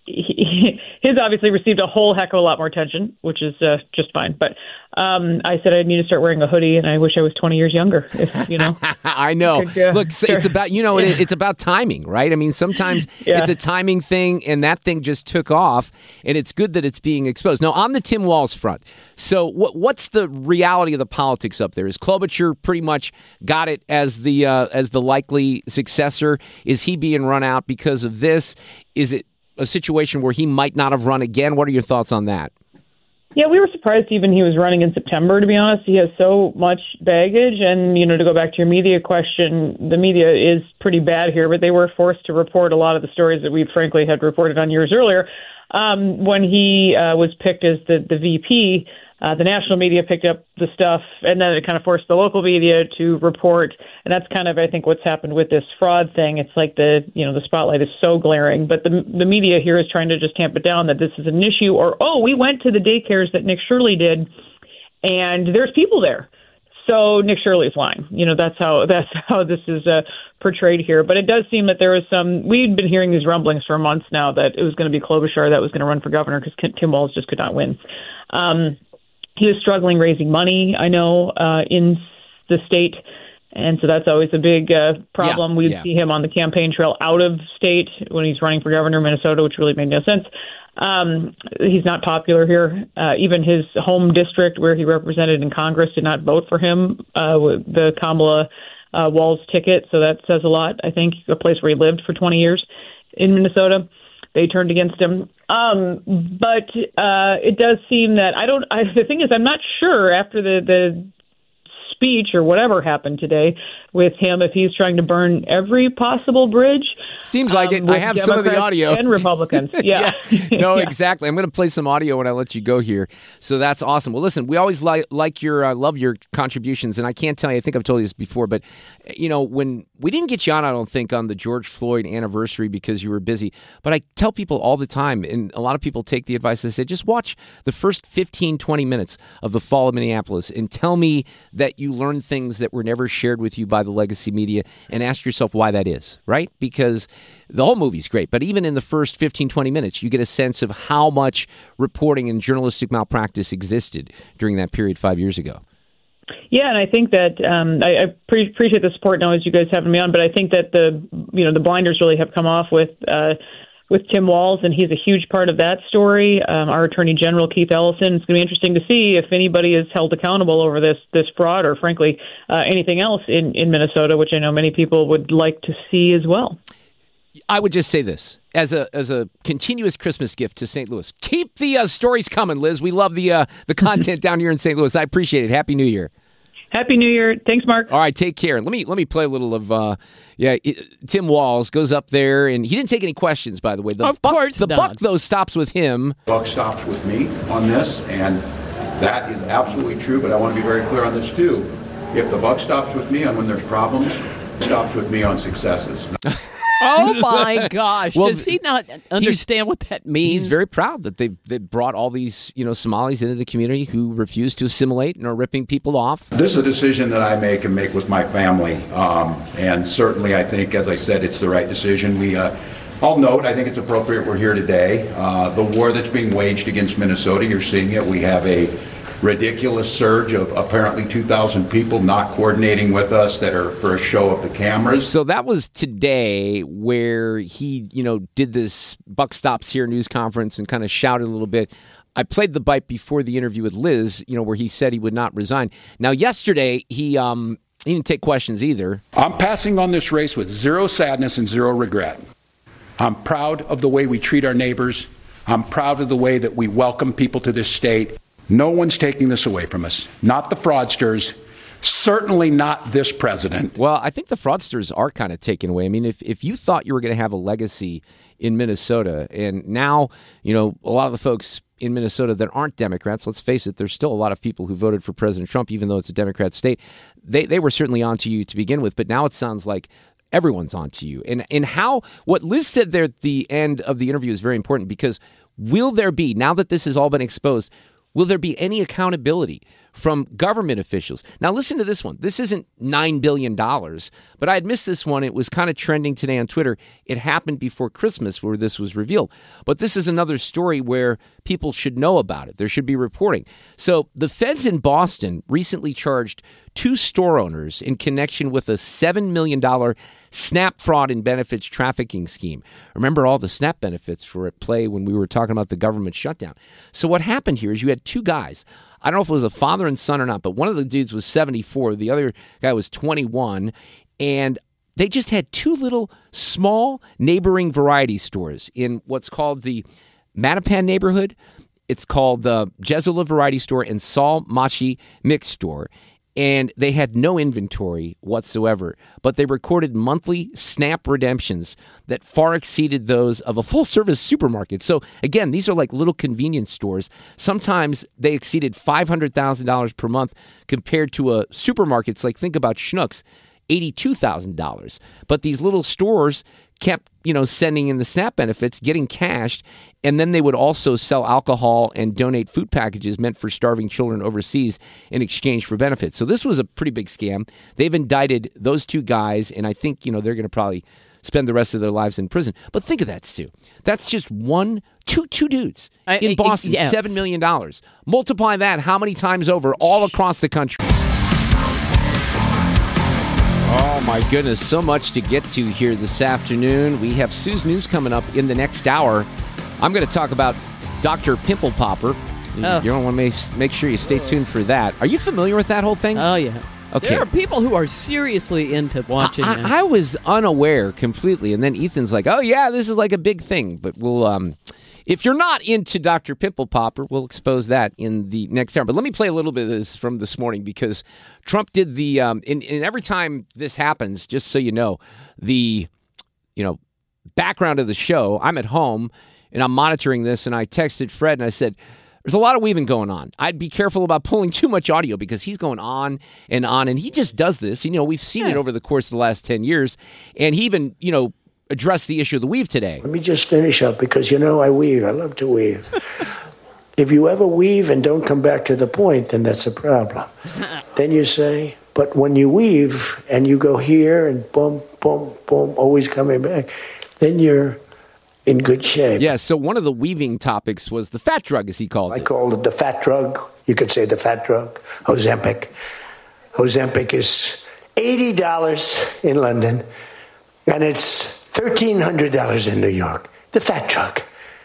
he, his obviously received a whole heck of a lot more attention, which is uh, just fine. But um, I said I need to start wearing a hoodie, and I wish I was twenty years younger. If you know, I know. Could, uh, Look, sure. it's about you know it, it's about timing, right? I mean, sometimes Yeah. it's a timing thing, and that thing just took off, and it's good that it's being exposed. Now, on the Tim Walz front, so what, what's the reality of the politics up there? Is Klobuchar pretty much got it as the uh, as the likely successor? Is he being run out because of this? Is it a situation where he might not have run again? What are your thoughts on that? Yeah, we were surprised even he was running in September, to be honest. He has so much baggage. And, you know, to go back to your media question, the media is pretty bad here, but they were forced to report a lot of the stories that we frankly had reported on years earlier. Um, when he uh, was picked as the, the V P, uh, the national media picked up the stuff, and then it kind of forced the local media to report. And that's kind of, I think, what's happened with this fraud thing. It's like the, you know, the spotlight is so glaring, but the the media here is trying to just tamp it down that this is an issue, or, oh, we went to the daycares that Nick Shirley did, and there's people there. So Nick Shirley's lying. You know, that's how that's how this is uh, portrayed here. But it does seem that there was some. We'd been hearing these rumblings for months now that it was going to be Klobuchar that was going to run for governor because Tim Walz just could not win. Um, he was struggling raising money, I know, uh, in the state, and so that's always a big uh, problem. Yeah, We'd yeah. see him on the campaign trail out of state when he's running for governor of Minnesota, which really made no sense. Um, he's not popular here. Uh, even his home district, where he represented in Congress, did not vote for him uh, with the Kamala uh, Walz ticket. So that says a lot. I think a place where he lived for twenty years in Minnesota, they turned against him. Um, but uh, it does seem that I don't. I, the thing is, I'm not sure after the the speech or whatever happened today with him if he's trying to burn every possible bridge. Seems like um, it. I with have some of the Democrats audio. and Republicans. Yeah. Yeah. No, Yeah. exactly. I'm going to play some audio when I let you go here. So that's awesome. Well, listen, we always like like your uh, love your contributions, and I can't tell you. I think I've told you this before, but you know when we didn't get you on, I don't think on the George Floyd anniversary because you were busy. But I tell people all the time, and a lot of people take the advice. They say just watch the first fifteen, twenty minutes of the fall of Minneapolis and tell me that you learned things that were never shared with you by the legacy media, and ask yourself why that is, right? Because the whole movie's great, but even in the first fifteen, twenty minutes, you get a sense of how much reporting and journalistic malpractice existed during that period five years ago. Yeah, and I think that um, I, I pre- appreciate the support now as you guys having me on, but I think that the you know the blinders really have come off with uh, with Tim Walz, and he's a huge part of that story. Um, our Attorney General Keith Ellison. It's going to be interesting to see if anybody is held accountable over this this fraud, or frankly uh, anything else in, in Minnesota, which I know many people would like to see as well. I would just say this as a as a continuous Christmas gift to Saint Louis. Keep the uh, stories coming, Liz. We love the uh, the content down here in Saint Louis. I appreciate it. Happy New Year. Happy New Year. Thanks, Mark. All right, take care. Let me let me play a little of uh, yeah. It, Tim Walz goes up there, and he didn't take any questions, by the way. The of buck, course, the not. buck though stops with him. Buck stops with me on this, and that is absolutely true. But I want to be very clear on this too. If the buck stops with me on when there's problems, it stops with me on successes. Oh my gosh! Well, Does he not understand what that means? He's very proud that they've they brought all these you know Somalis into the community who refuse to assimilate and are ripping people off. This is a decision that I make and make with my family, um, and certainly I think, as I said, it's the right decision. We, uh, I'll note, I think it's appropriate we're here today. Uh, the war that's being waged against Minnesota, you're seeing it. We have a ridiculous surge of apparently two thousand people not coordinating with us that are for a show of the cameras. So that was today where he, you know, did this Buck Stops Here news conference and kind of shouted a little bit. I played the bite before the interview with Liz, you know, where he said he would not resign. Now, yesterday, he um, he didn't take questions either. I'm passing on this race with zero sadness and zero regret. I'm proud of the way we treat our neighbors. I'm proud of the way that we welcome people to this state. No one's taking this away from us. Not the fraudsters. Certainly not this president. Well, I think the fraudsters are kind of taken away. I mean, if, if you thought you were going to have a legacy in Minnesota, and now, you know, a lot of the folks in Minnesota that aren't Democrats, let's face it, there's still a lot of people who voted for President Trump, even though it's a Democrat state. They they were certainly onto you to begin with, but now it sounds like everyone's onto you. And and how what Liz said there at the end of the interview is very important, because will there be, now that this has all been exposed, will there be any accountability from government officials? Now, listen to this one. This isn't nine billion dollars, but I had missed this one. It was kind of trending today on Twitter. It happened before Christmas where this was revealed. But this is another story where people should know about it. There should be reporting. So the feds in Boston recently charged two store owners in connection with a seven million dollars SNAP fraud and benefits trafficking scheme. Remember, all the SNAP benefits were at play when we were talking about the government shutdown. So what happened here is you had two guys. I don't know if it was a father and son or not, but one of the dudes was seventy-four. The other guy was twenty-one. And they just had two little small neighboring variety stores in what's called the Mattapan neighborhood. It's called the Jesulah Variety Store and Saul Machi Mix Store. And they had no inventory whatsoever, but they recorded monthly SNAP redemptions that far exceeded those of a full-service supermarket. So, again, these are like little convenience stores. Sometimes they exceeded five hundred thousand dollars per month compared to a supermarket's, like, think about Schnucks, eighty-two thousand dollars. But these little stores kept, you know, sending in the SNAP benefits, getting cashed, and then they would also sell alcohol and donate food packages meant for starving children overseas in exchange for benefits. So this was a pretty big scam. They've indicted those two guys, and I think, you know, they're going to probably spend the rest of their lives in prison. But think of that, Stu. That's just one, two, two dudes in I, Boston, yes. seven million dollars. Multiply that how many times over all across the country? Oh, my goodness. So much to get to here this afternoon. We have Sue's News coming up in the next hour. I'm going to talk about Doctor Pimple Popper. Oh. You don't want to make sure you stay tuned for that. Are you familiar with that whole thing? Oh, yeah. Okay. There are people who are seriously into watching I, it. I, I was unaware completely, and then Ethan's like, oh, yeah, this is like a big thing. But we'll, um, if you're not into Doctor Pimple Popper, we'll expose that in the next hour. But let me play a little bit of this from this morning, because Trump did the, um, and, and every time this happens, just so you know, the, you know, background of the show, I'm at home, and I'm monitoring this, and I texted Fred, and I said, there's a lot of weaving going on. I'd be careful about pulling too much audio, because he's going on and on, and he just does this. You know, we've seen it over the course of the last ten years, and he even, you know, addressed the issue of the weave today. Let me just finish up, because, you know, I weave. I love to weave. If you ever weave and don't come back to the point, then that's a problem. Then you say, but when you weave and you go here and boom, boom, boom, always coming back, then you're in good shape. Yeah, so one of the weaving topics was the fat drug, as he calls I it. I call it the fat drug. You could say the fat drug, Ozempic. Ozempic is eighty dollars in London, and it's thirteen hundred dollars in New York. The fat drug.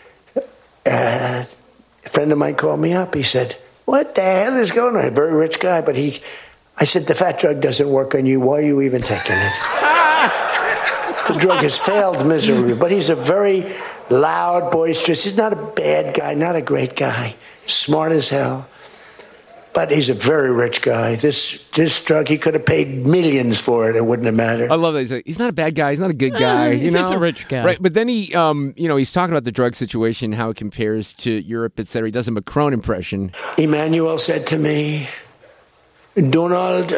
Uh, a friend of mine called me up. He said, what the hell is going on? A very rich guy, but he... I said, the fat drug doesn't work on you. Why are you even taking it? The drug has failed miserably, but he's a very loud, boisterous. He's not a bad guy, not a great guy. Smart as hell. But he's a very rich guy. This this drug, he could have paid millions for it. It wouldn't have mattered. I love that. He's, like, he's not a bad guy. He's not a good guy. Uh, he's you know? just a rich guy. Right. But then he, um, you know, he's talking about the drug situation, how it compares to Europe, et cetera. He does a Macron impression. Emmanuel said to me, Donald,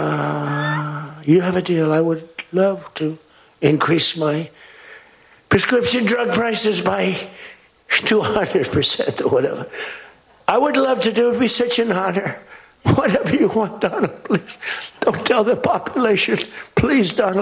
uh, you have a deal. I would love to increase my prescription drug prices by two hundred percent or whatever. I would love to do it. It'd be such an honor. Whatever you want, Donald, please. Don't tell the population. Please, Donald.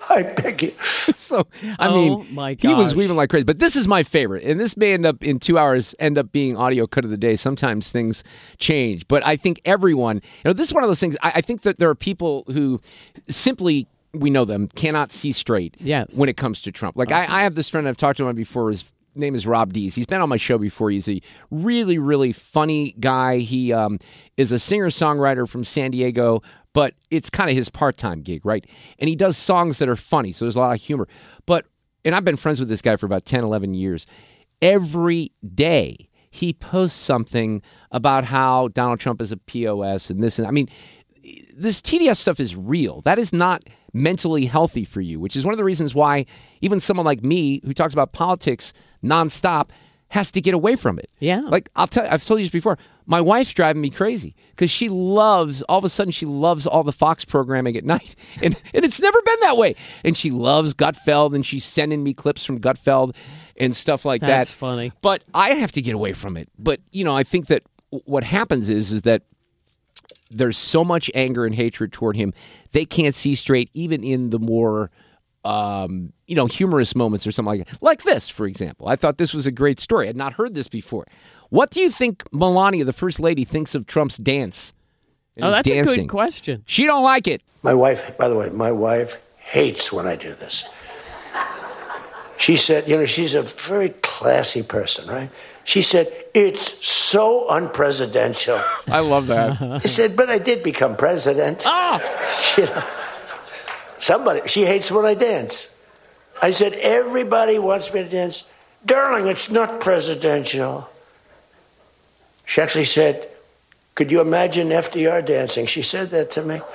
I beg you. So, I Oh, mean, my he was gosh. weaving like crazy. But this is my favorite. And this may end up in two hours, end up being audio cut of the day. Sometimes things change. But I think everyone, you know, this is one of those things. I, I think that there are people who simply, we know them, cannot see straight Yes. when it comes to Trump. Like, I, I have this friend I've talked to him before. His name is Rob Dees. He's been on my show before. He's a really, really funny guy. He um, is a singer-songwriter from San Diego, but it's kind of his part-time gig, right? And he does songs that are funny, so there's a lot of humor. But, and I've been friends with this guy for about ten, eleven years. Every day he posts something about how Donald Trump is a P O S and this and I mean, this T D S stuff is real. That is not mentally healthy for you, which is one of the reasons why even someone like me who talks about politics nonstop has to get away from it. Yeah. Like I'll tell I've told you this before. My wife's driving me crazy because she loves, all of a sudden she loves all the Fox programming at night. And and it's never been that way. And she loves Gutfeld and she's sending me clips from Gutfeld and stuff like that. That's funny. But I have to get away from it. But, you know, I think that what happens is, is that there's so much anger and hatred toward him. They can't see straight, even in the more, um, you know, humorous moments or something like that. Like this, for example. I thought this was a great story. I had not heard this before. What do you think Melania, the first lady, thinks of Trump's dance? and Oh, his that's a dancing? good question. She don't like it. My wife, by the way, my wife hates when I do this. She said, you know, she's a very classy person, right? She said, it's so unpresidential. I love that. I said, but I did become president. Ah! You know, somebody, she hates when I dance. I said, everybody wants me to dance. Darling, it's not presidential. She actually said, could you imagine F D R dancing? She said that to me.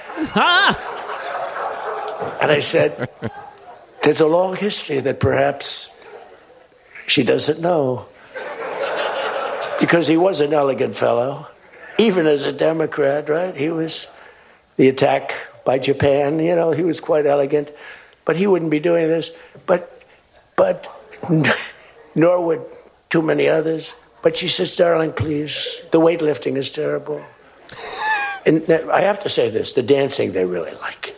And I said, there's a long history that perhaps she doesn't know. Because he was an elegant fellow, even as a Democrat, right? He was the attack by Japan, you know, he was quite elegant. But he wouldn't be doing this. But, but, nor would too many others. But she says, darling, please, the weightlifting is terrible. And I have to say this, the dancing they really like.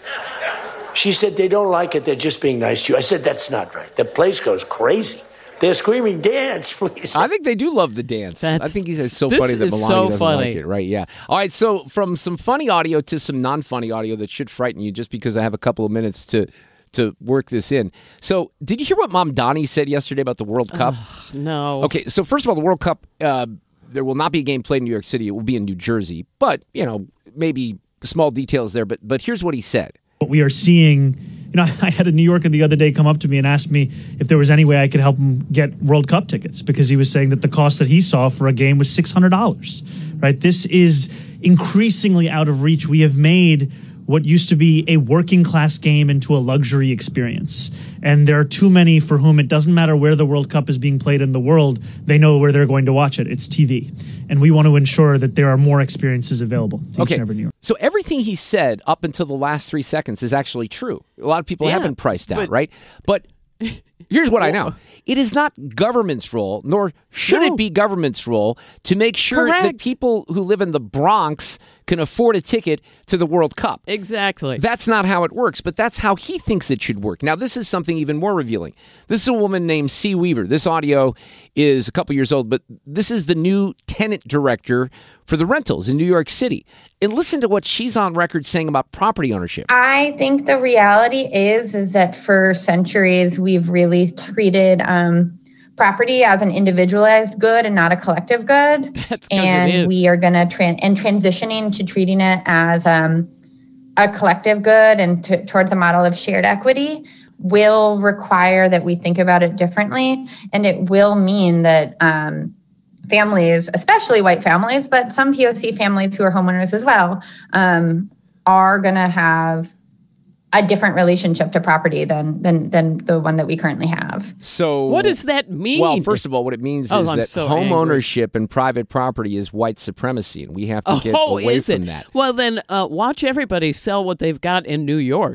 She said, they don't like it, they're just being nice to you. I said, that's not right. The place goes crazy. They're screaming, dance, please. I think they do love the dance. That's- I think he says so this funny that is Melania so doesn't funny. like it, right? Yeah. All right, so from some funny audio to some non-funny audio that should frighten you just because I have a couple of minutes to to work this in. So did you hear what Mom Donnie said yesterday about the World Cup? No. Okay, so first of all, the World Cup, uh, there will not be a game played in New York City. It will be in New Jersey. But, you know, maybe small details there. But but here's what he said. What we are seeing, you know, I had a New Yorker the other day come up to me and ask me if there was any way I could help him get World Cup tickets because he was saying that the cost that he saw for a game was six hundred dollars, right? This is increasingly out of reach. We have made what used to be a working class game into a luxury experience. And there are too many for whom it doesn't matter where the World Cup is being played in the world. They know where they're going to watch it. It's T V. And we want to ensure that there are more experiences available to each Okay, and every New York. so everything he said up until the last three seconds is actually true. A lot of people Yeah, have been priced out, but- right? But here's what I know. It is not government's role, nor should No. it be government's role, to make sure that Correct. people who live in the Bronx can afford a ticket to the World Cup. Exactly. That's not how it works, but that's how he thinks it should work. Now, this is something even more revealing. This is a woman named C. Weaver. This audio is a couple years old, but this is the new tenant director for the rentals in New York City. And listen to what she's on record saying about property ownership. I think the reality is is that for centuries we've really treated um, property as an individualized good and not a collective good. That's 'cause it and is. we are going to tran and transitioning to treating it as um, a collective good and t- towards a model of shared equity will require that we think about it differently, and it will mean that. Um, Families, especially white families, but some P O C families who are homeowners as well, um, are going to have a different relationship to property than than than the one that we currently have. So What does that mean? Well, first of all, what it means Oh, is I'm that so home angry. ownership and private property is white supremacy, and we have to get Oh, away is from it? that. Well, then uh, watch everybody sell what they've got in New York.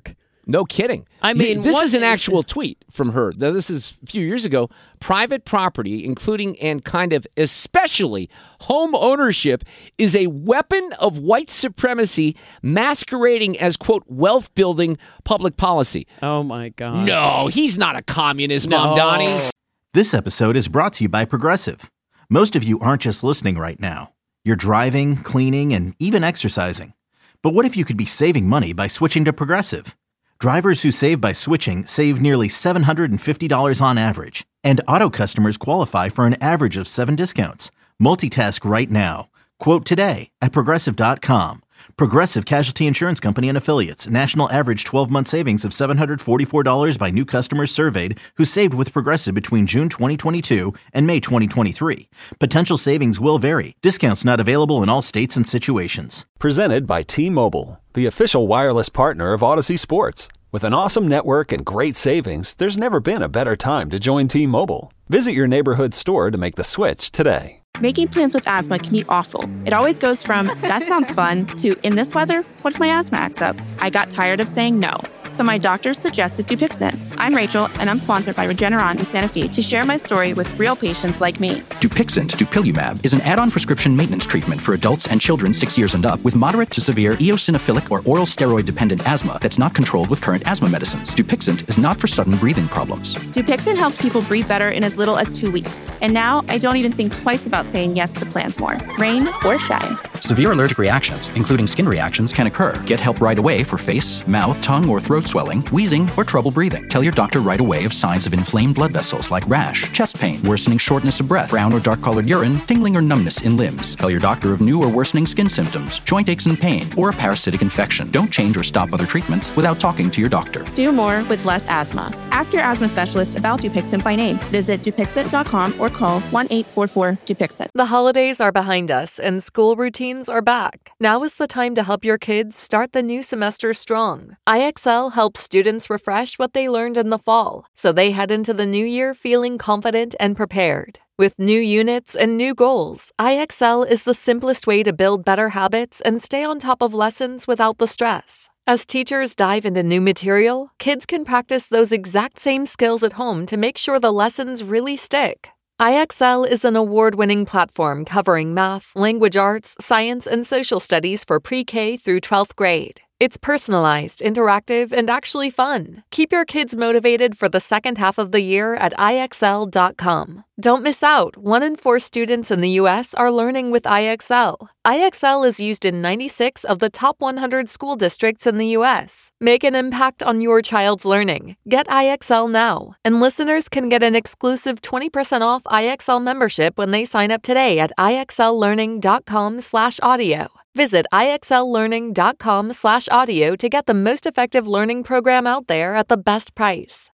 No kidding. I mean, this what- is an actual tweet from her. Now, this is a few years ago. Private property, including and kind of especially home ownership, is a weapon of white supremacy masquerading as, quote, wealth building public policy. Oh, my God. No, he's not a communist, No. Mom Donnie. This episode is brought to you by Progressive. Most of you aren't just listening right now. You're driving, cleaning, and even exercising. But what if you could be saving money by switching to Progressive? Drivers who save by switching save nearly seven hundred fifty dollars on average. And auto customers qualify for an average of seven discounts. Multitask right now. Quote today at Progressive dot com. Progressive Casualty Insurance Company and Affiliates. National average twelve-month savings of seven hundred forty-four dollars by new customers surveyed who saved with Progressive between June twenty twenty-two and May twenty twenty-three. Potential savings will vary. Discounts not available in all states and situations. Presented by T-Mobile, the official wireless partner of Odyssey Sports. With an awesome network and great savings, there's never been a better time to join T-Mobile. Visit your neighborhood store to make the switch today. Making plans with asthma can be awful. It always goes from, that sounds fun, to, in this weather, what if my asthma acts up? I got tired of saying no, so my doctor suggested Dupixent. I'm Rachel, and I'm sponsored by Regeneron in Santa Fe to share my story with real patients like me. Dupixent, dupilumab, is an add-on prescription maintenance treatment for adults and children six years and up with moderate to severe eosinophilic or oral steroid-dependent asthma that's not controlled with current asthma medicines. Dupixent is not for sudden breathing problems. Dupixent helps people breathe better in as little as two weeks. And now, I don't even think twice about saying yes to plans more, rain or shine. Severe allergic reactions, including skin reactions, can occur. Get help right away for face, mouth, tongue, or throat swelling, wheezing, or trouble breathing. Tell your doctor right away of signs of inflamed blood vessels like rash, chest pain, worsening shortness of breath, brown or dark-colored urine, tingling or numbness in limbs. Tell your doctor of new or worsening skin symptoms, joint aches and pain, or a parasitic infection. Don't change or stop other treatments without talking to your doctor. Do more with less asthma. Ask your asthma specialist about Dupixent by name. Visit Dupixent dot com or call one eight four four Dupixent. The holidays are behind us and school routines are back. Now is the time to help your kids start the new semester strong. I X L helps students refresh what they learned in the fall, so they head into the new year feeling confident and prepared. With new units and new goals, I X L is the simplest way to build better habits and stay on top of lessons without the stress. As teachers dive into new material, kids can practice those exact same skills at home to make sure the lessons really stick. I X L is an award-winning platform covering math, language arts, science, and social studies for pre-K through twelfth grade. It's personalized, interactive, and actually fun. Keep your kids motivated for the second half of the year at I X L dot com. Don't miss out. One in four students in the U S are learning with I X L. I X L is used in ninety-six of the top one hundred school districts in the U S. Make an impact on your child's learning. Get I X L now. And listeners can get an exclusive twenty percent off I X L membership when they sign up today at I X L learning dot com slash audio. Visit I X L learning dot com slash audio to get the most effective learning program out there at the best price.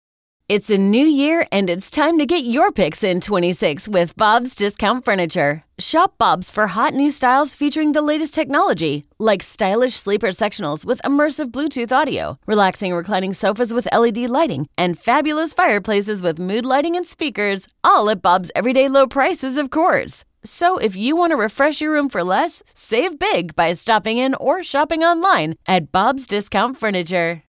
It's a new year, and it's time to get your picks in twenty-six with Bob's Discount Furniture. Shop Bob's for hot new styles featuring the latest technology, like stylish sleeper sectionals with immersive Bluetooth audio, relaxing reclining sofas with L E D lighting, and fabulous fireplaces with mood lighting and speakers, all at Bob's everyday low prices, of course. So if you want to refresh your room for less, save big by stopping in or shopping online at Bob's Discount Furniture.